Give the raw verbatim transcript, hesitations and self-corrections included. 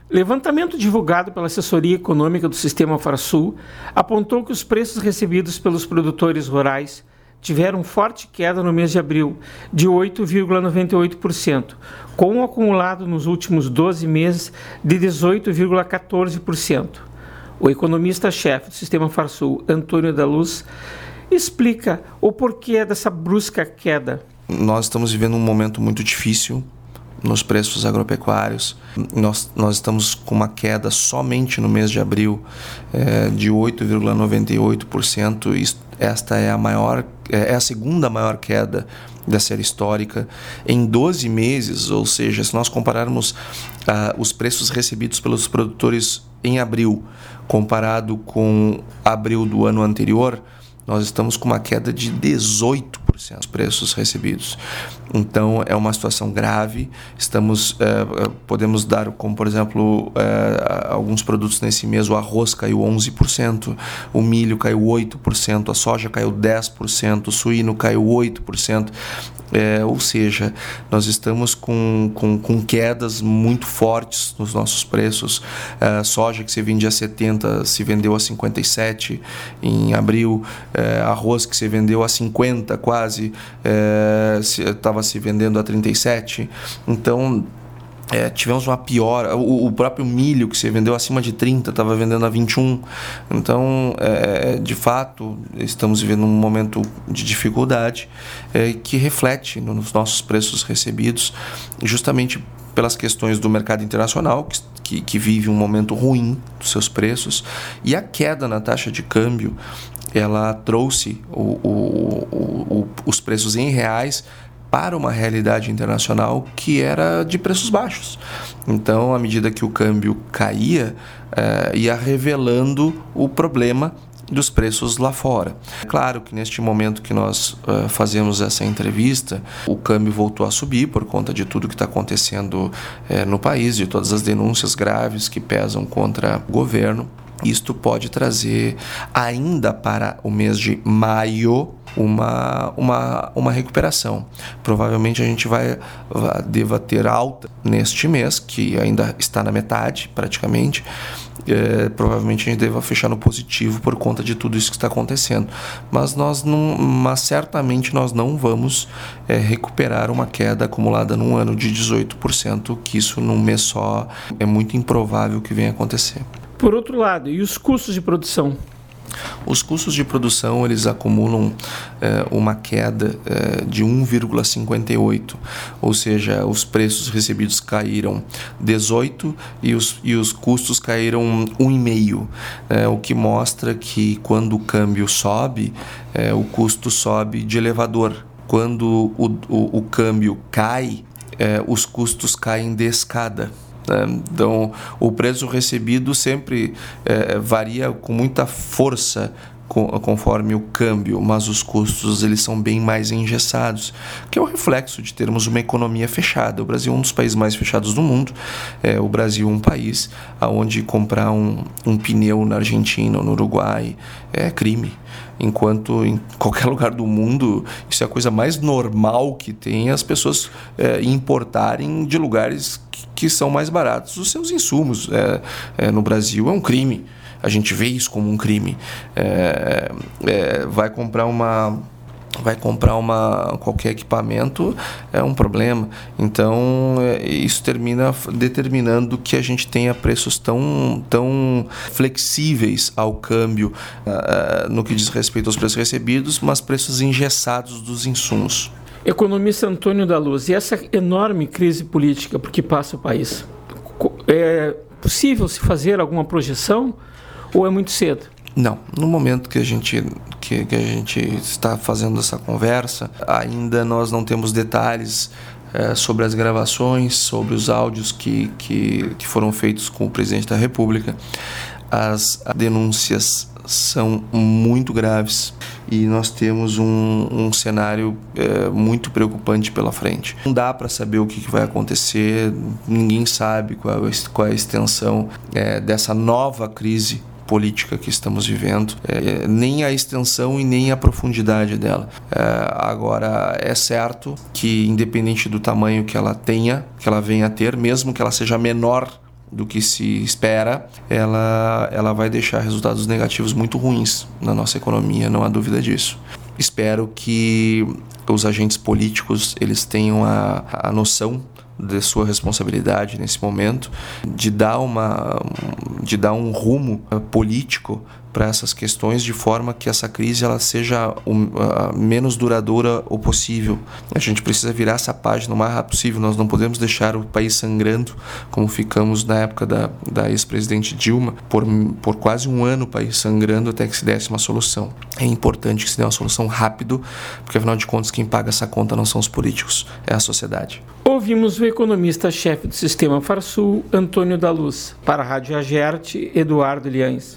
Levantamento divulgado pela Assessoria Econômica do Sistema Farsul apontou que os preços recebidos pelos produtores rurais tiveram forte queda no mês de abril, de oito vírgula noventa e oito por cento, com um acumulado nos últimos doze meses de dezoito vírgula quatorze por cento. O economista-chefe do Sistema Farsul, Antônio da Luz, explica o porquê dessa brusca queda. Nós estamos vivendo um momento muito difícil nos preços agropecuários. Nós, nós estamos com uma queda somente no mês de abril é, de oito vírgula noventa e oito por cento. Esta é a maior, é a segunda maior queda da série histórica em doze meses, ou seja, se nós compararmos ah, os preços recebidos pelos produtores em abril comparado com abril do ano anterior, nós estamos com uma queda de dezoito por cento dos preços recebidos. Então, é uma situação grave. Estamos, eh, podemos dar, como por exemplo, eh, alguns produtos nesse mês, o arroz caiu onze por cento, o milho caiu oito por cento, a soja caiu dez por cento, o suíno caiu oito por cento. É, ou seja, nós estamos com, com, com quedas muito fortes nos nossos preços. A soja que se vendia a setenta se vendeu a cinquenta e sete em abril. É, arroz que se vendeu a cinquenta quase estava se, se vendendo a trinta e sete. Então É, tivemos uma piora. O, o próprio milho que se vendeu acima de trinta estava vendendo a vinte e um. Então, é, de fato, estamos vivendo um momento de dificuldade é, que reflete nos nossos preços recebidos, justamente pelas questões do mercado internacional, que, que, que vive um momento ruim dos seus preços, e a queda na taxa de câmbio, ela trouxe o, o, o, o, os preços em reais para uma realidade internacional que era de preços baixos. Então, à medida que o câmbio caía, eh, ia revelando o problema dos preços lá fora. É claro que neste momento que nós uh, fazemos essa entrevista, o câmbio voltou a subir por conta de tudo que está acontecendo eh, no país, de todas as denúncias graves que pesam contra o governo. Isto pode trazer ainda para o mês de maio uma, uma, uma recuperação. Provavelmente a gente vai, vai deva ter alta neste mês, que ainda está na metade praticamente. É, provavelmente a gente deva fechar no positivo por conta de tudo isso que está acontecendo. Mas, nós não, mas certamente nós não vamos é, recuperar uma queda acumulada num ano de dezoito por cento, que isso num mês só é muito improvável que venha acontecer. Por outro lado, e os custos de produção? Os custos de produção, eles acumulam eh, uma queda eh, de um vírgula cinquenta e oito, ou seja, os preços recebidos caíram dezoito e os, e os custos caíram um vírgula cinco, eh, o que mostra que quando o câmbio sobe, eh, o custo sobe de elevador. Quando o, o, o câmbio cai, eh, os custos caem de escada. Então, o preço recebido sempre é, varia com muita força conforme o câmbio, mas os custos eles são bem mais engessados, que é o reflexo de termos uma economia fechada. O Brasil é um dos países mais fechados do mundo. É, o Brasil é um país onde comprar um, um pneu na Argentina ou no Uruguai é crime, enquanto em qualquer lugar do mundo isso é a coisa mais normal que tem, as pessoas é, importarem de lugares que, que são mais baratos os seus insumos. É, é, no Brasil é um crime. A gente vê isso como um crime. É, é, vai comprar uma, vai comprar uma, qualquer equipamento, é um problema. Então, é, isso termina determinando que a gente tenha preços tão, tão flexíveis ao câmbio uh, no que diz respeito aos preços recebidos, mas preços engessados dos insumos. Economista Antônio da Luz, e essa enorme crise política por que passa o país? É possível se fazer alguma projeção? Ou é muito cedo? Não. No momento que a gente, que, que a gente está fazendo essa conversa, ainda nós não temos detalhes é, sobre as gravações, sobre os áudios que, que, que foram feitos com o presidente da República. As denúncias são muito graves e nós temos um, um cenário é, muito preocupante pela frente. Não dá para saber o que, que vai acontecer, ninguém sabe qual, qual é a extensão é, dessa nova crise política que estamos vivendo, é, nem a extensão e nem a profundidade dela. É, agora, é certo que, independente do tamanho que ela tenha, que ela venha a ter, mesmo que ela seja menor do que se espera, ela, ela vai deixar resultados negativos muito ruins na nossa economia, não há dúvida disso. Espero que os agentes políticos eles tenham a, a noção de sua responsabilidade nesse momento, de dar, uma, de dar um rumo político para essas questões, de forma que essa crise ela seja o uh, menos duradoura o possível. A gente precisa virar essa página o mais rápido possível. Nós não podemos deixar o país sangrando, como ficamos na época da, da ex-presidente Dilma, por, por quase um ano o país sangrando até que se desse uma solução. É importante que se dê uma solução rápido, porque afinal de contas quem paga essa conta não são os políticos, é a sociedade. Ouvimos o economista-chefe do Sistema Farsul, Antônio da Luz. Para a Rádio Agerte, Eduardo Liães.